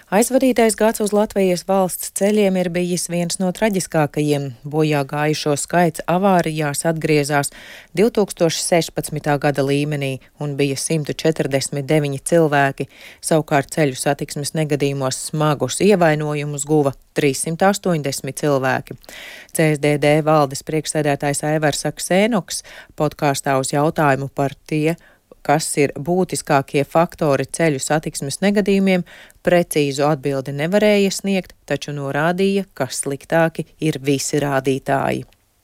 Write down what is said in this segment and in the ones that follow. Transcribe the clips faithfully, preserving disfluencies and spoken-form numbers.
Aizvadītais gads uz Latvijas valsts ceļiem ir bijis viens no traģiskākajiem. Bojā gājušo skaits avārijās atgriezās divi tūkstoši sešpadsmitā gada līmenī un bija simt četrdesmit deviņi cilvēki. Savukārt ceļu satiksmes negadījumos smagus ievainojumus guva trīssimt astoņdesmit cilvēki. C S D D valdes priekšsēdētājs Aivars Aksēnoks podkāstā uz jautājumu par tie, kas ir būtiskākie faktori ceļu satiksmes negadījumiem, precīzu atbildi nevarēja sniegt, taču norādīja, ka sliktāki ir visi rādītāji.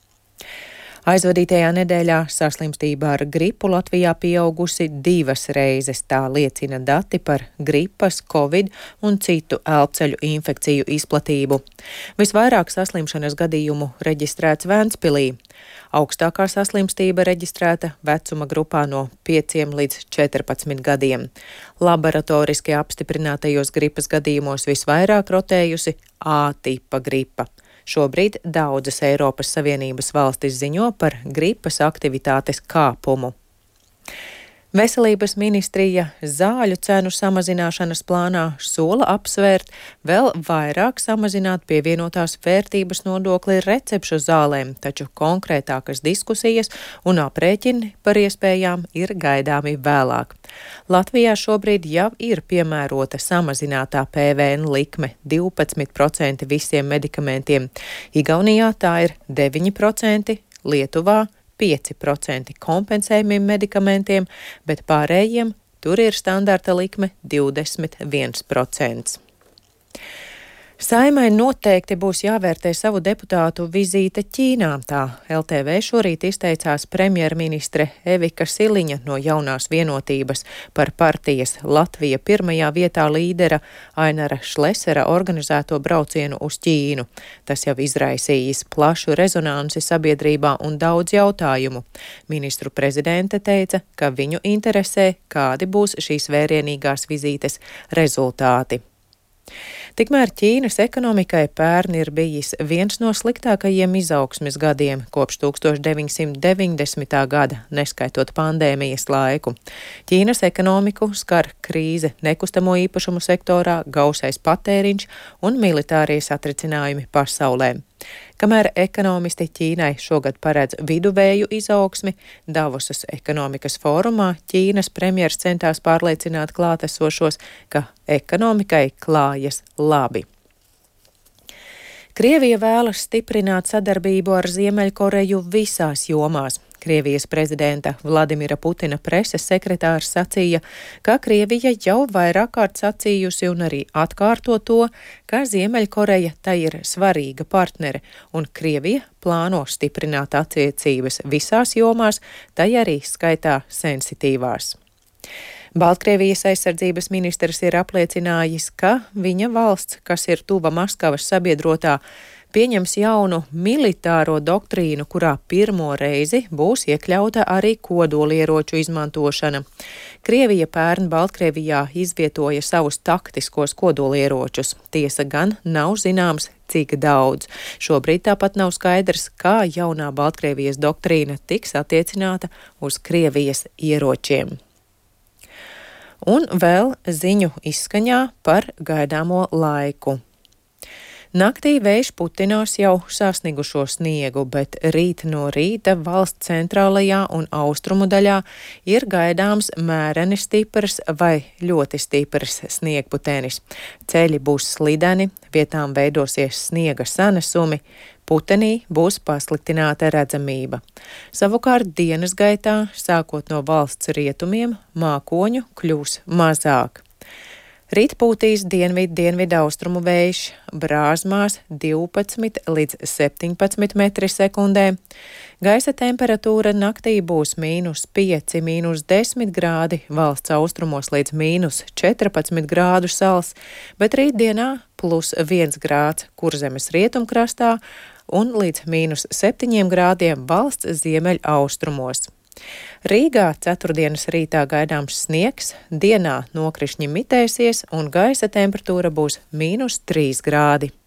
Aizvadītajā nedēļā saslimstība ar gripu Latvijā pieaugusi divas reizes, tā liecina dati par gripas, covid un citu elpceļu infekciju izplatību. Visvairāk saslimšanas gadījumu reģistrēts Ventspilī. Augstākā saslimstība reģistrēta vecuma grupā no pieciem līdz četrpadsmit gadiem. Laboratoriski apstiprinātajos gripas gadījumos visvairāk rotējusi A tipa gripa. Šobrīd daudzas Eiropas Savienības valstis ziņo par gripas aktivitātes kāpumu. Veselības ministrija zāļu cenu samazināšanas plānā sola apsvērt vēl vairāk samazināt pievienotās vērtības nodokli recepšu zālēm, taču konkrētākas diskusijas un aprēķini par iespējām ir gaidāmi vēlāk. Latvijā šobrīd jau ir piemērota samazinātā P V N likme divpadsmit procenti visiem medikamentiem. Igaunijā tā ir deviņi procenti, Lietuvā pieci procenti kompensējumiem medikamentiem, bet pārējiem tur ir standarta likme divdesmit viens procents. Saeimai noteikti būs jāvērtē savu deputātu vizīte Ķīnā, tā L T V šorīt izteicās premjerministre Evika Siliņa no Jaunās vienotības par partijas Latvija pirmajā vietā līdera Ainara Šlesera organizēto braucienu uz Ķīnu. Tas jau izraisījis plašu rezonansi sabiedrībā un daudz jautājumu. Ministru prezidente teica, ka viņu interesē, kādi būs šīs vērienīgās vizītes rezultāti. Tikmēr Ķīnas ekonomikai pērn ir bijis viens no sliktākajiem izaugsmes gadiem kopš tūkstoš deviņsimt deviņdesmitā gada, neskaitot pandēmijas laiku. Ķīnas ekonomiku skar krīze nekustamo īpašumu sektorā, gausais patēriņš un militārie satricinājumi pasaulē. Kamēr ekonomisti Ķīnai šogad paredz viduvēju izaugsmi, Davosas ekonomikas fórumā Ķīnas premjers centās pārliecināt klātesošos, ka ekonomikai klājas labi. Krievija vēlas stiprināt sadarbību ar Ziemeļkoreju visās jomās. Krievijas prezidenta Vladimira Putina preses sekretārs sacīja, ka Krievija jau vairāk kārt sacījusi un arī atkārto to, ka Ziemeļkoreja tai ir svarīga partnere, un Krievija plāno stiprināt attiecības visās jomās, tai arī skaitā sensitīvās. Baltkrievijas aizsardzības ministrs ir apliecinājis, ka viņa valsts, kas ir tuva Maskavas sabiedrotā, pieņems jaunu militāro doktrīnu, kurā pirmo reizi būs iekļauta arī kodolieroču izmantošana. Krievija pērn Baltkrievijā izvietoja savus taktiskos kodolieročus. Tiesa gan nav zināms, cik daudz. Šobrīd tāpat nav skaidrs, kā jaunā Baltkrievijas doktrīna tiks attiecināta uz Krievijas ieročiem. Un vēl ziņu izskaņā par gaidāmo laiku. Naktī vējš putinās jau sasnigušo sniegu, bet rīt no rīta valsts centrālajā un austrumu daļā ir gaidāms mēreni stiprs vai ļoti stiprs sniegputenis. Ceļi būs slideni, vietām veidosies sniega sanesumi, putenī būs pasliktināta redzamība. Savukārt dienas gaitā, sākot no valsts rietumiem, mākoņu kļūs mazāk. Rīt pūtīs dienvidu-dienvidu austrumu vējš, Brāzmās divpadsmit līdz septiņpadsmit metri sekundē. Gaisa temperatūra naktī būs mīnus pieci, mīnus desmit grādi, valsts austrumos līdz mīnus četrpadsmit grādu sals, bet rītdienā plus viens grāds Kurzemes rietumkrastā un līdz mīnus septiņiem grādiem valsts ziemeļ austrumos. Rīgā ceturtdienas rītā gaidāms sniegs, dienā nokrišņi mitēsies un gaisa temperatūra būs mīnus trīs grādi.